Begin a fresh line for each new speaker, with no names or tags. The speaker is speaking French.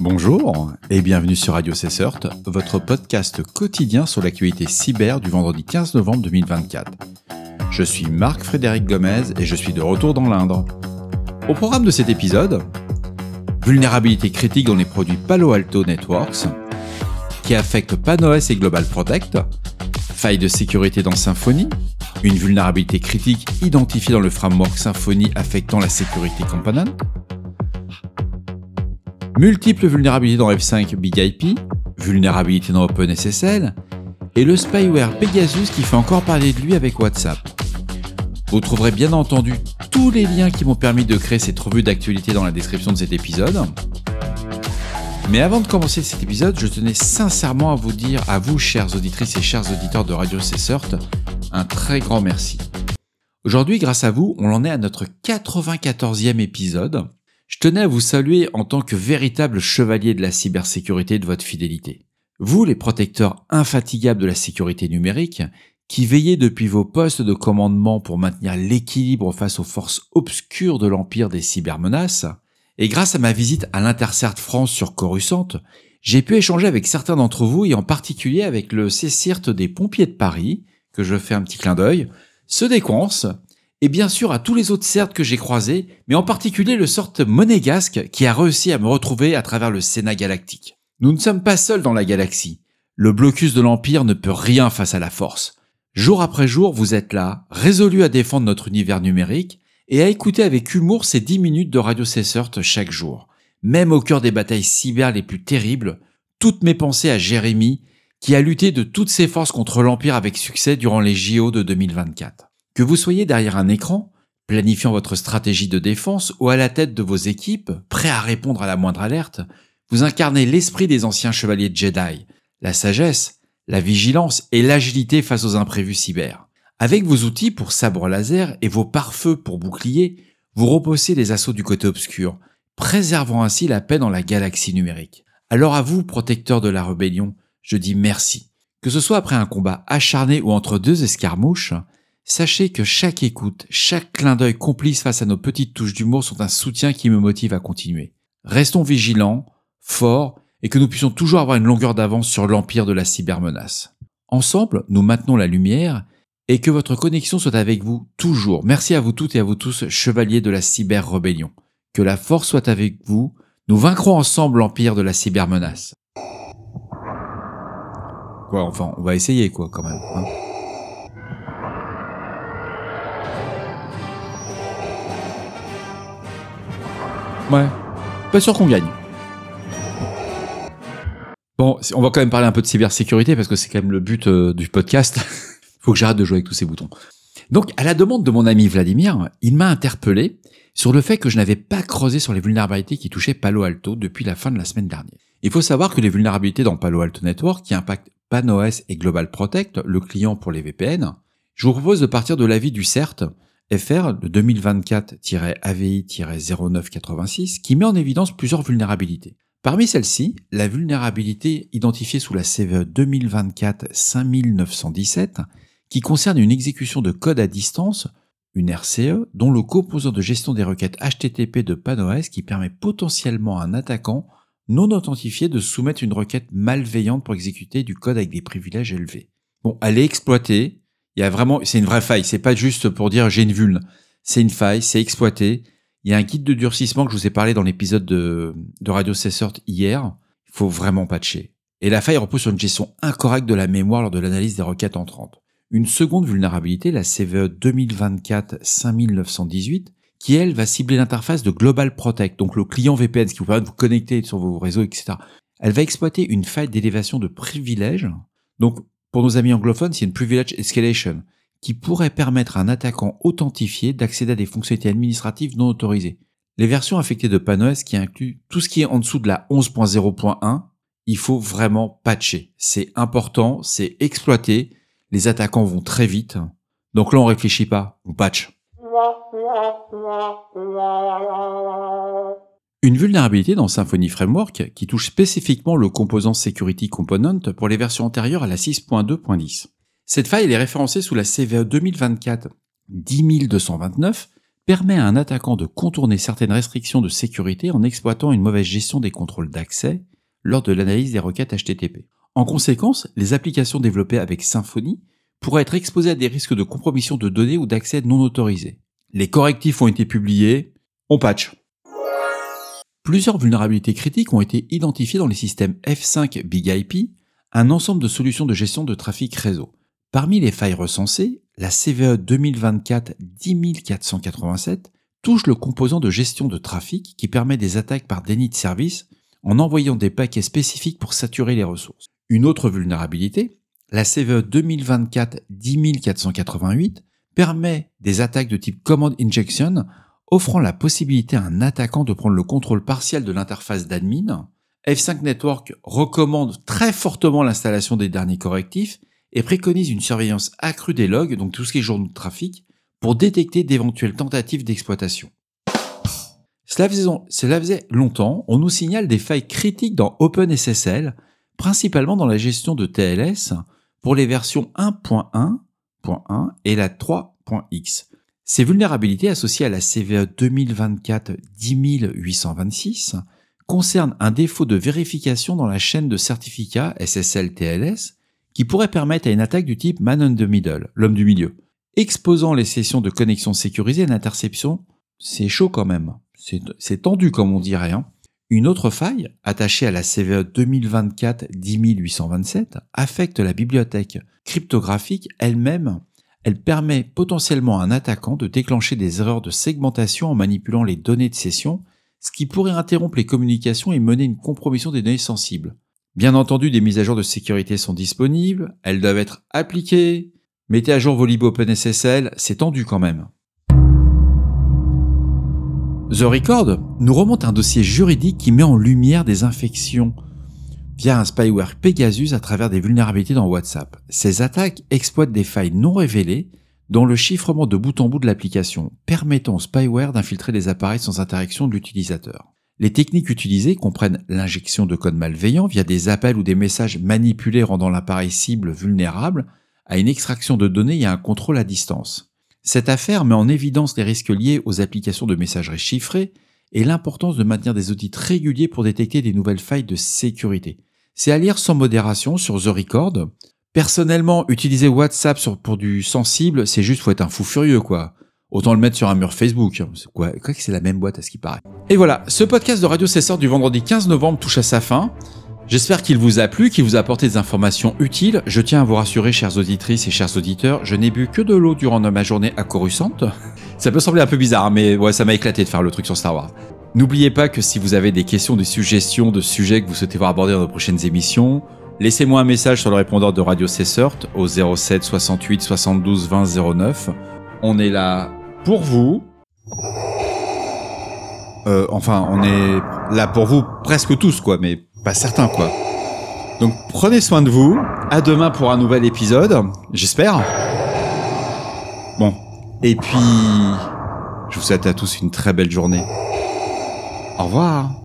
Bonjour et bienvenue sur Radio CSERT, votre podcast quotidien sur l'actualité cyber du vendredi 15 novembre 2024. Je suis Marc-Frédéric Gomez et je suis de retour dans l'Indre. Au programme de cet épisode, vulnérabilité critique dans les produits Palo Alto Networks, qui affecte PAN-OS et Global Protect, faille de sécurité dans Symfony, une vulnérabilité critique identifiée dans le framework Symfony affectant la sécurité component, multiples vulnérabilités dans F5 Big IP, vulnérabilité dans OpenSSL, et le spyware Pegasus qui fait encore parler de lui avec WhatsApp. Vous trouverez bien entendu tous les liens qui m'ont permis de créer cette revue d'actualité dans la description de cet épisode. Mais avant de commencer cet épisode, je tenais sincèrement à vous dire, à vous chères auditrices et chers auditeurs de Radio CSERT, un très grand merci. Aujourd'hui, grâce à vous, on en est à notre 94e épisode. Je tenais à vous saluer en tant que véritable chevalier de la cybersécurité de votre fidélité. Vous, les protecteurs infatigables de la sécurité numérique, qui veillez depuis vos postes de commandement pour maintenir l'équilibre face aux forces obscures de l'empire des cybermenaces, et grâce à ma visite à l'Intercert France sur Coruscant, j'ai pu échanger avec certains d'entre vous et en particulier avec le CSIRT des pompiers de Paris, que je fais un petit clin d'œil, ceux des Quances, et bien sûr à tous les autres CERT que j'ai croisés, mais en particulier le CERT monégasque qui a réussi à me retrouver à travers le Sénat galactique. Nous ne sommes pas seuls dans la galaxie. Le blocus de l'Empire ne peut rien face à la force. Jour après jour, vous êtes là, résolus à défendre notre univers numérique et à écouter avec humour ces 10 minutes de Radio CSERT chaque jour. Même au cœur des batailles cyber les plus terribles, toutes mes pensées à Jérémy, qui a lutté de toutes ses forces contre l'Empire avec succès durant les JO de 2024. Que vous soyez derrière un écran, planifiant votre stratégie de défense ou à la tête de vos équipes, prêts à répondre à la moindre alerte, vous incarnez l'esprit des anciens chevaliers de Jedi, la sagesse, la vigilance et l'agilité face aux imprévus cyber. Avec vos outils pour sabre laser et vos pare-feux pour bouclier, vous repoussez les assauts du côté obscur, préservant ainsi la paix dans la galaxie numérique. Alors à vous, protecteurs de la rébellion, je dis merci. Que ce soit après un combat acharné ou entre deux escarmouches, sachez que chaque écoute, chaque clin d'œil complice face à nos petites touches d'humour sont un soutien qui me motive à continuer. Restons vigilants, forts, et que nous puissions toujours avoir une longueur d'avance sur l'empire de la cybermenace. Ensemble, nous maintenons la lumière, et que votre connexion soit avec vous toujours. Merci à vous toutes et à vous tous, chevaliers de la cyber-rébellion. Que la force soit avec vous, nous vaincrons ensemble l'empire de la cybermenace. Quoi, enfin, on va essayer quoi quand même, hein. Ouais, pas sûr qu'on gagne. Bon, on va quand même parler un peu de cybersécurité parce que c'est quand même le but du podcast. Faut que j'arrête de jouer avec tous ces boutons. Donc, à la demande de mon ami Vladimir, il m'a interpellé sur le fait que je n'avais pas creusé sur les vulnérabilités qui touchaient Palo Alto depuis la fin de la semaine dernière. Il faut savoir que les vulnérabilités dans Palo Alto Networks qui impactent PAN-OS et Global Protect, le client pour les VPN, je vous propose de partir de l'avis du CERT FR de 2024-AVI-0986 qui met en évidence plusieurs vulnérabilités. Parmi celles-ci, la vulnérabilité identifiée sous la CVE 2024-5917 qui concerne une exécution de code à distance, une RCE, dont le composant de gestion des requêtes HTTP de PAN-OS qui permet potentiellement à un attaquant non authentifié de soumettre une requête malveillante pour exécuter du code avec des privilèges élevés. Bon, elle est exploitée. Il y a vraiment, c'est une vraie faille. C'est pas juste pour dire j'ai une vulne. C'est une faille, c'est exploité. Il y a un guide de durcissement que je vous ai parlé dans l'épisode de Radio CSERT hier. Il faut vraiment patcher. Et la faille repose sur une gestion incorrecte de la mémoire lors de l'analyse des requêtes entrantes. Une seconde vulnérabilité, la CVE 2024-5918, qui elle va cibler l'interface de Global Protect, donc le client VPN, ce qui vous permet de vous connecter sur vos réseaux, etc. Elle va exploiter une faille d'élévation de privilèges. Donc, pour nos amis anglophones, c'est une privilege escalation qui pourrait permettre à un attaquant authentifié d'accéder à des fonctionnalités administratives non autorisées. Les versions affectées de PAN-OS qui incluent tout ce qui est en dessous de la 11.0.1, il faut vraiment patcher. C'est important, c'est exploité, les attaquants vont très vite. Donc là, on réfléchit pas, on patch. Une vulnérabilité dans Symfony Framework qui touche spécifiquement le composant Security Component pour les versions antérieures à la 6.2.10. Cette faille est référencée sous la CVE 2024 10229 permet à un attaquant de contourner certaines restrictions de sécurité en exploitant une mauvaise gestion des contrôles d'accès lors de l'analyse des requêtes HTTP. En conséquence, les applications développées avec Symfony pourraient être exposées à des risques de compromission de données ou d'accès non autorisés. Les correctifs ont été publiés, on patch. Plusieurs vulnérabilités critiques ont été identifiées dans les systèmes F5 BigIP, un ensemble de solutions de gestion de trafic réseau. Parmi les failles recensées, la CVE 2024-10487 touche le composant de gestion de trafic qui permet des attaques par déni de service en envoyant des paquets spécifiques pour saturer les ressources. Une autre vulnérabilité, la CVE 2024-10488, permet des attaques de type Command Injection, offrant la possibilité à un attaquant de prendre le contrôle partiel de l'interface d'admin. F5 Network recommande très fortement l'installation des derniers correctifs et préconise une surveillance accrue des logs, donc tout ce qui est journaux de trafic, pour détecter d'éventuelles tentatives d'exploitation. Cela faisait longtemps, on nous signale des failles critiques dans OpenSSL, principalement dans la gestion de TLS, pour les versions 1.1.1 et la 3.x. Ces vulnérabilités associées à la CVE 2024-10826 concernent un défaut de vérification dans la chaîne de certificats SSL-TLS qui pourrait permettre à une attaque du type Man in the Middle, l'homme du milieu, exposant les sessions de connexion sécurisée à l'interception. C'est chaud quand même, c'est tendu comme on dirait. Une autre faille, attachée à la CVE 2024-10827, affecte la bibliothèque cryptographique elle-même. Elle permet potentiellement à un attaquant de déclencher des erreurs de segmentation en manipulant les données de session, ce qui pourrait interrompre les communications et mener à une compromission des données sensibles. Bien entendu, des mises à jour de sécurité sont disponibles, elles doivent être appliquées. Mettez à jour vos libs OpenSSL, c'est tendu quand même. The Record nous remonte un dossier juridique qui met en lumière des infections via un spyware Pegasus à travers des vulnérabilités dans WhatsApp. Ces attaques exploitent des failles non révélées dans le chiffrement de bout en bout de l'application, permettant au spyware d'infiltrer les appareils sans interaction de l'utilisateur. Les techniques utilisées comprennent l'injection de code malveillant via des appels ou des messages manipulés rendant l'appareil cible vulnérable à une extraction de données et à un contrôle à distance. Cette affaire met en évidence les risques liés aux applications de messagerie chiffrée et l'importance de maintenir des audits réguliers pour détecter des nouvelles failles de sécurité. C'est à lire sans modération sur The Record. Personnellement, utiliser WhatsApp pour du sensible, c'est juste faut être un fou furieux quoi. Autant le mettre sur un mur Facebook. Quoi que c'est la même boîte à ce qui paraît. Et voilà, ce podcast de Radio Cesseur du vendredi 15 novembre touche à sa fin. J'espère qu'il vous a plu, qu'il vous a apporté des informations utiles. Je tiens à vous rassurer, chères auditrices et chers auditeurs, je n'ai bu que de l'eau durant ma journée à Coruscant. Ça peut sembler un peu bizarre, mais ouais, ça m'a éclaté de faire le truc sur Star Wars. N'oubliez pas que si vous avez des questions, des suggestions de sujets que vous souhaitez voir abordés dans nos prochaines émissions, laissez-moi un message sur le répondeur de Radio Cesseur au 07 68 72 20 09. On est là pour vous. On est là pour vous presque tous, quoi, mais pas certains, quoi. Donc prenez soin de vous. À demain pour un nouvel épisode, j'espère. Bon, et puis je vous souhaite à tous une très belle journée. Au revoir.